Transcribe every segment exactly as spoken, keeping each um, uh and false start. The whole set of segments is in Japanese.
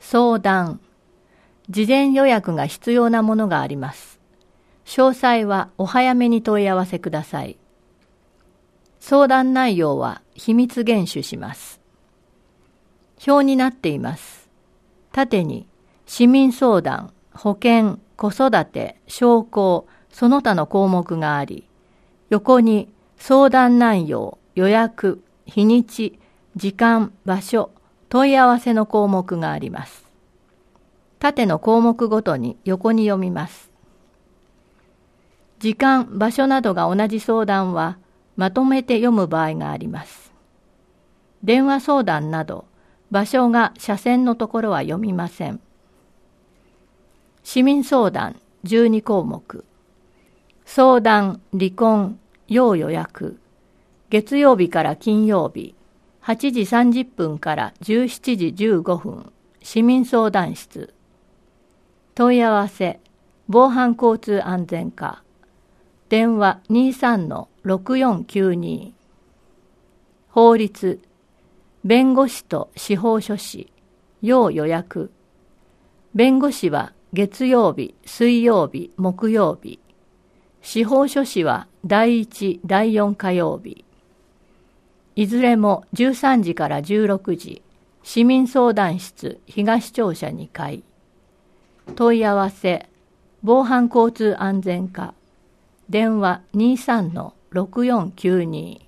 相談。事前予約が必要なものがあります。詳細はお早めに問い合わせください。相談内容は秘密厳守します。表になっています。縦に市民相談、保険、子育て、商工、その他の項目があり、横に相談内容、予約、日にち、時間、場所、問い合わせの項目があります。縦の項目ごとに横に読みます。時間、場所などが同じ相談はまとめて読む場合があります。電話相談など場所が斜線のところは読みません。市民相談じゅうに項目。相談、離婚、要予約。月曜日から金曜日、はちじさんじゅっぷんからじゅうしちじじゅうごふん、市民相談室。問い合わせ、防犯交通安全課。電話 にさんのろくよんきゅうに。法律、弁護士と司法書士、要予約。弁護士は月曜日、水曜日、木曜日。司法書士はだいいち、だいよん火曜日。いずれもじゅうさんじからじゅうろくじ、市民相談室東庁舎にかい。問い合わせ、防犯交通安全課。電話 にさんのろくよんきゅうに。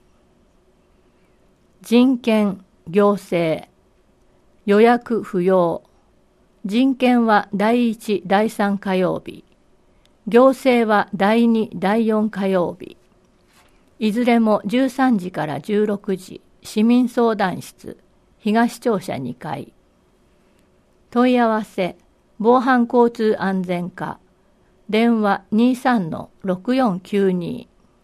人権、行政。予約不要。人権はだいいち、だいさん火曜日。行政はだいに、だいよん火曜日。いずれもじゅうさんじからじゅうろくじ、市民相談室東庁舎にかい。問い合わせ、防犯交通安全課。電話 にさんのろくよんきゅうに。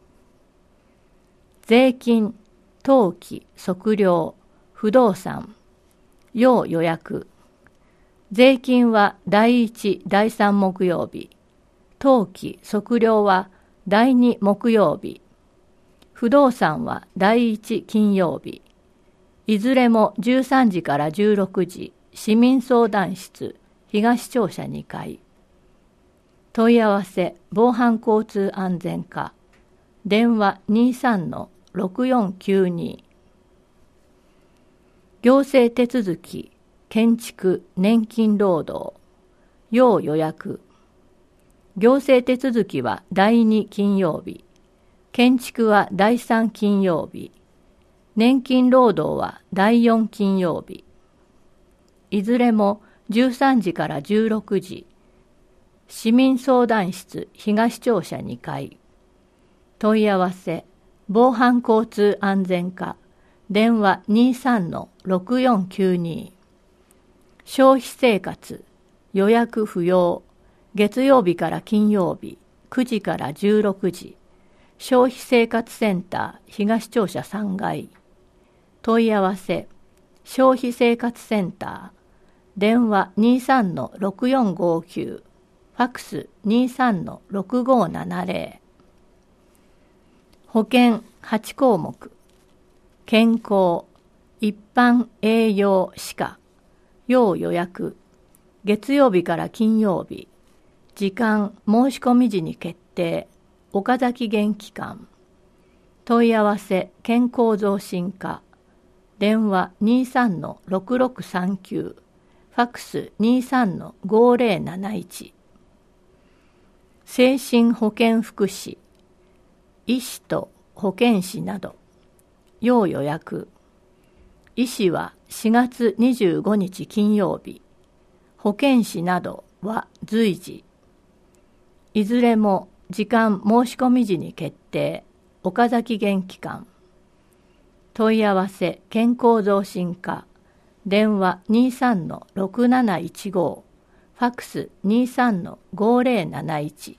税金、登記、測量、不動産。要予約。税金はだいいち、だいさん木曜日。登記、測量はだいに木曜日。不動産はだいいち金曜日。いずれもじゅうさんじからじゅうろくじ、市民相談室東庁舎にかい。問い合わせ、防犯交通安全課。電話 にさんのろくよんきゅうに。行政手続き、建築、年金労働。要予約。行政手続きはだいに金曜日。建築はだいさん金曜日。年金労働はだいよん金曜日。いずれもじゅうさんじからじゅうろくじ。市民相談室東庁舎にかい。問い合わせ、防犯交通安全課。電話 にさんのろくよんきゅうに。消費生活、予約不要。月曜日から金曜日、くじからじゅうろくじ。消費生活センター東庁舎さんがい。問い合わせ、消費生活センター。電話 にさんのろくよんごきゅう。ファックス にさんのろくごななぜろ。保険はち項目。健康、一般栄養歯科。要予約。月曜日から金曜日。時間申し込み時に決定。岡崎現機関。問い合わせ健康増進課。電話 にさんのろくろくさんきゅう。ファックス にさんのごぜろなないち。精神保健福祉。医師と保健師など。要予約。医師はしがつにじゅうごにち金曜日。保健師などは随時。いずれも時間申し込み時に決定。岡崎現機関。問い合わせ健康増進課。電話 にさんのろくなないちご。ファックス にさんのごぜろなないち。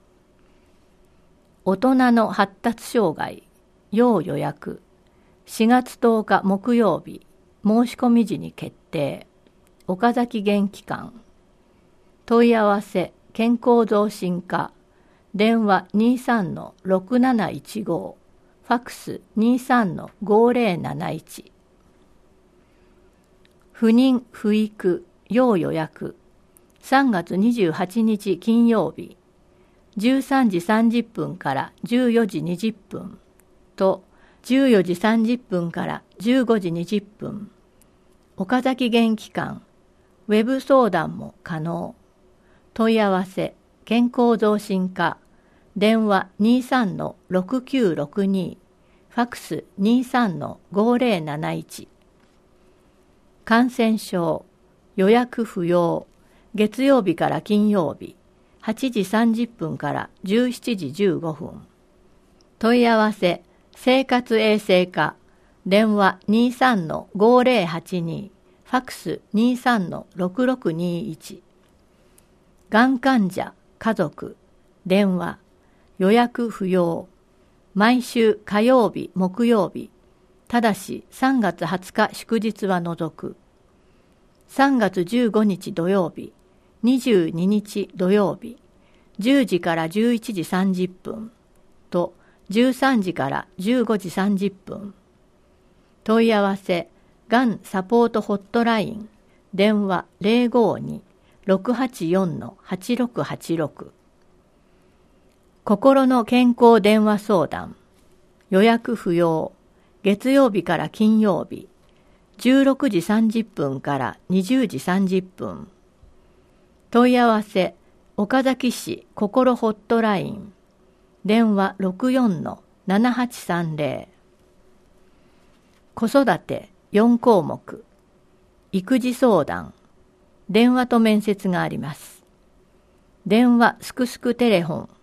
大人の発達障害。要予約。しがつとおか木曜日。申し込み時に決定。岡崎現機関。問い合わせ健康増進課。電話 にさんのろくなないちご。ファックス にさんのごぜろなないち。不妊不育要予約。さんがつにじゅうはちにち金曜日。じゅうさんじさんじゅっぷんからじゅうよじにじゅっぷんとじゅうよじさんじゅっぷんからじゅうごじにじゅっぷん。岡崎元気館。ウェブ相談も可能。問い合わせ、健康増進課。電話 にじゅうさんのろくきゅうろくに。ファックス にじゅうさんのごぜろなないち。感染症、予約不要。月曜日から金曜日。はちじさんじゅっぷんからじゅうしちじじゅうごふん。問い合わせ、生活衛生課。電話 にじゅうさんのごぜろはちに。ファックス にじゅうさんのろくろくにいち。がん患者、家族。電話、予約不要。毎週火曜日、木曜日。ただしさんがつはつか祝日は除く。さんがつじゅうごにち土曜日。にじゅうににち土曜日。じゅうじからじゅういちじさんじゅっぷんとじゅうさんじからじゅうごじさんじゅっぷん。問い合わせ、がんサポートホットライン。電話 ゼロごに ろくはちよん はちろくはちろく。心の健康電話相談。予約不要。月曜日から金曜日。じゅうろくじさんじゅっぷんからにじゅうじさんじゅっぷん。問い合わせ、岡崎市心ホットライン。電話 ろくよんのななはちさんぜろ。子育てよんこうもく。育児相談。電話と面接があります。電話すくすくテレフォン。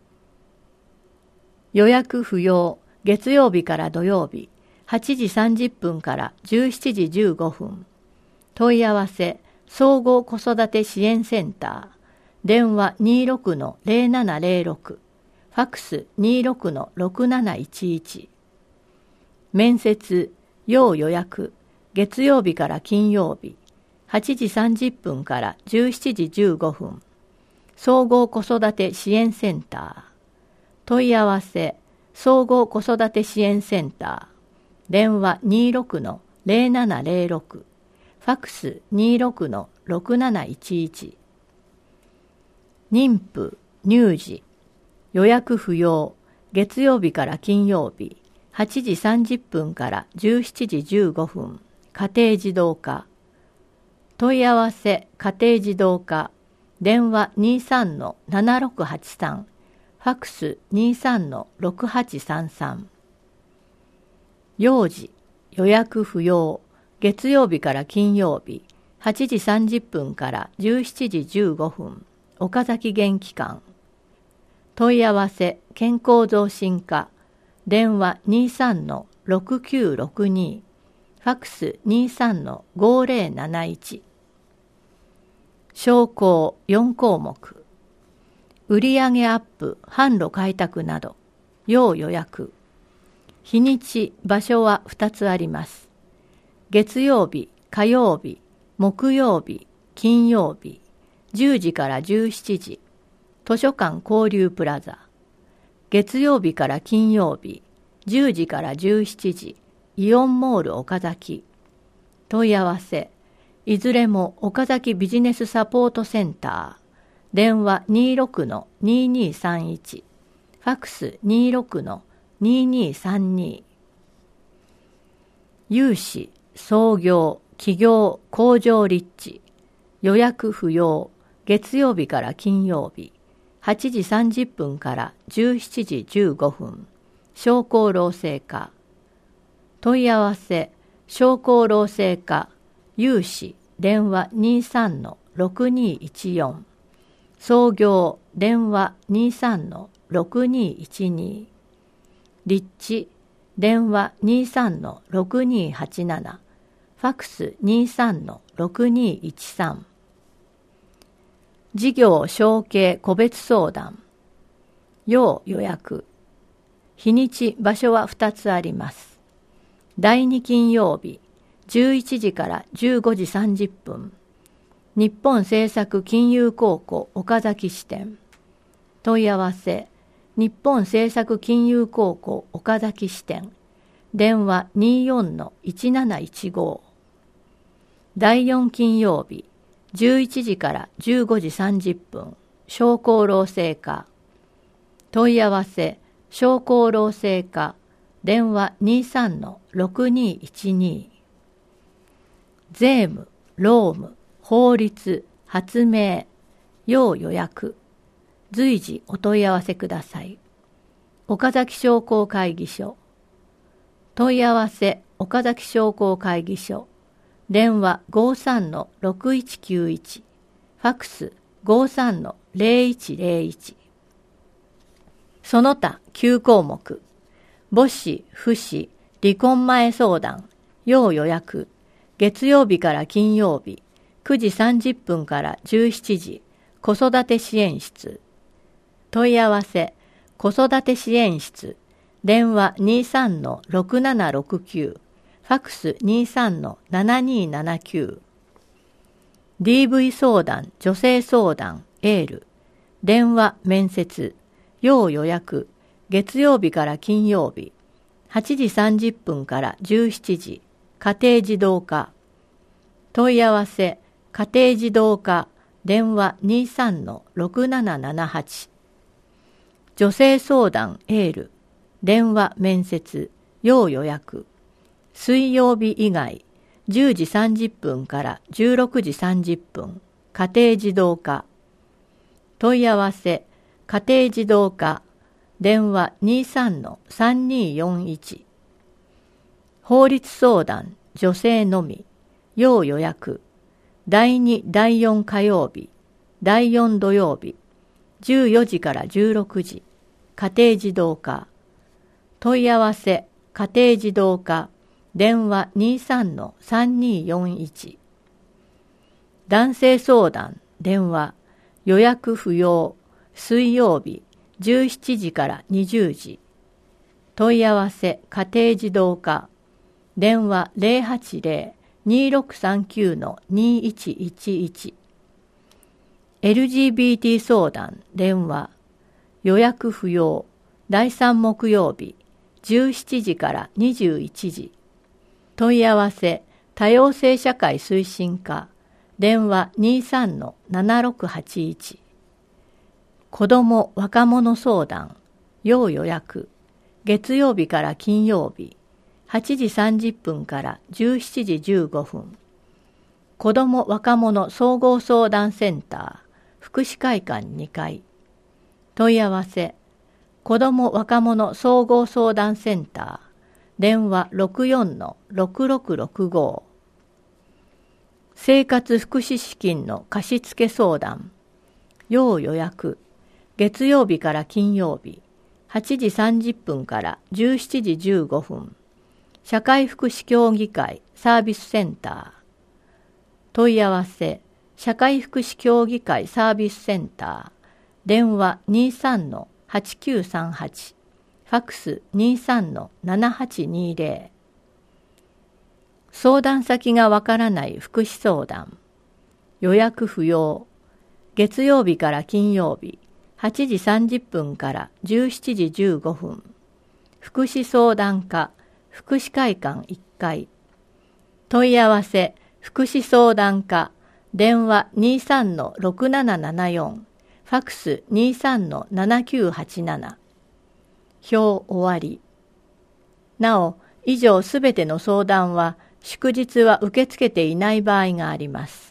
予約不要。月曜日から土曜日。はちじさんじゅっぷんからじゅうしちじじゅうごふん。問い合わせ、総合子育て支援センター。電話 にじゅうろくのぜろななぜろろく。ファックス にじゅうろくのろくなないちいち。面接、要予約。月曜日から金曜日。はちじさんじゅっぷんからじゅうしちじじゅうごふん。総合子育て支援センター。問い合わせ、総合子育て支援センター。電話 にじゅうろくのぜろななぜろろく。ファックス にじゅうろくのろくなないちいち。妊婦、乳児。予約不要。月曜日から金曜日。はちじさんじゅっぷんからじゅうしちじじゅうごふん。家庭児童科。問い合わせ、家庭児童科。電話 にじゅうさんのななろくはちさん。ファックス にじゅうさんのろくはちさんさん。幼児、予約不要。月曜日から金曜日。はちじさんじゅっぷんからじゅうしちじじゅうごふん。岡崎元気館。問い合わせ、健康増進課。電話 にじゅうさんのろくきゅうろくに。ファックス にじゅうさんのごぜろなないち。商工よんこうもく。売上アップ、販路開拓など。要予約。日にち、場所はふたつあります。月曜日、火曜日、木曜日、金曜日。じゅうじからじゅうしちじ。図書館交流プラザ。月曜日から金曜日。じゅうじからじゅうしちじ。イオンモール岡崎。問い合わせ。いずれも岡崎ビジネスサポートセンター。電話 にじゅうろくのににさんいち。ファックス にじゅうろくのににさんに。融資、創業、起業、工場立地。予約不要。月曜日から金曜日。はちじさんじゅっぷんからじゅうしちじじゅうごふん。商工労政課。問い合わせ、商工労政課。融資、電話 にじゅうさんのろくにいちよん。創業、電話 にじゅうさんのろくにいちに。立地、電話 にじゅうさんのろくにはちなな。ファックス にじゅうさんのろくにいちさん。事業承継個別相談。要予約。日にち、場所はふたつあります。だいに金曜日、じゅういちじからじゅうごじさんじゅっぷん。日本政策金融高校岡崎支店。問い合わせ、日本政策金融高校岡崎支店。電話 にじゅうよんのいちなないちご。だいよん金曜日、 じゅういちじからじゅうごじさんじゅっぷん、小功労制課。問い合わせ、小功労制課、電話 にさんのろくにいちに。税務、労務、法律、発明、要予約。随時お問い合わせください。岡崎商工会議所。問い合わせ、岡崎商工会議所。電話 ごさんのろくいちきゅういち。ファックス ごさんのぜろいちぜろいち。その他きゅう項目。母子、父子、離婚前相談、要予約。月曜日から金曜日、くじさんじゅっぷんからじゅうしちじ、子育て支援室。問い合わせ、子育て支援室。電話 にさんのろくななろくきゅう。ファックス にさんのななにななきゅう。ディーブイ 相談、女性相談、エール。電話、面接、要予約。月曜日から金曜日。はちじさんじゅっぷんからじゅうしちじ。家庭児童課。問い合わせ、家庭児童課。電話 にさんのろくななななはち。女性相談、エール。電話、面接、要予約。水曜日以外、じゅうじさんじゅっぷんからじゅうろくじさんじゅっぷん、家庭児童課。問い合わせ、家庭児童課、電話 にさんのさんによんいち。法律相談、女性のみ、要予約。だいに、だいよん火曜日、だいよん土曜日、じゅうよじからじゅうろくじ、家庭児童課。問い合わせ、家庭児童課。電話 にさんのさんによんいち。男性相談、電話、予約不要、水曜日、じゅうしちじからにじゅうじ。問い合わせ、家庭児童課。電話 ゼロはちゼロ にろくさんきゅう にいちいちいち。エルジービーティー 相談、電話、予約不要、だいさん木曜日、じゅうしちじからにじゅういちじ。問い合わせ、多様性社会推進課。電話 にさんのななろくはちいち。子ども若者相談、要予約。月曜日から金曜日、はちじさんじゅっぷんからじゅうしちじじゅうごふん。子ども若者総合相談センター、福祉会館にかい。問い合わせ、子ども若者総合相談センター、電話 ろくよんのろくろくろくご。生活福祉資金の貸付相談、要予約。月曜日から金曜日、はちじさんじゅっぷんからじゅうしちじじゅうごふん。社会福祉協議会サービスセンター。問い合わせ、社会福祉協議会サービスセンター。電話 にさんのはちきゅうさんはち。ファックス にさんのななはちにゼロ。相談先がわからない福祉相談。予約不要。月曜日から金曜日、はちじさんじゅっぷんからじゅうしちじじゅうごふん。福祉相談課、福祉会館いっかい。問い合わせ、福祉相談課、電話 にさんのろくななななよん。ファックス にさんのななきゅうはちなな。表終わり。なお、以上すべての相談は祝日は受け付けていない場合があります。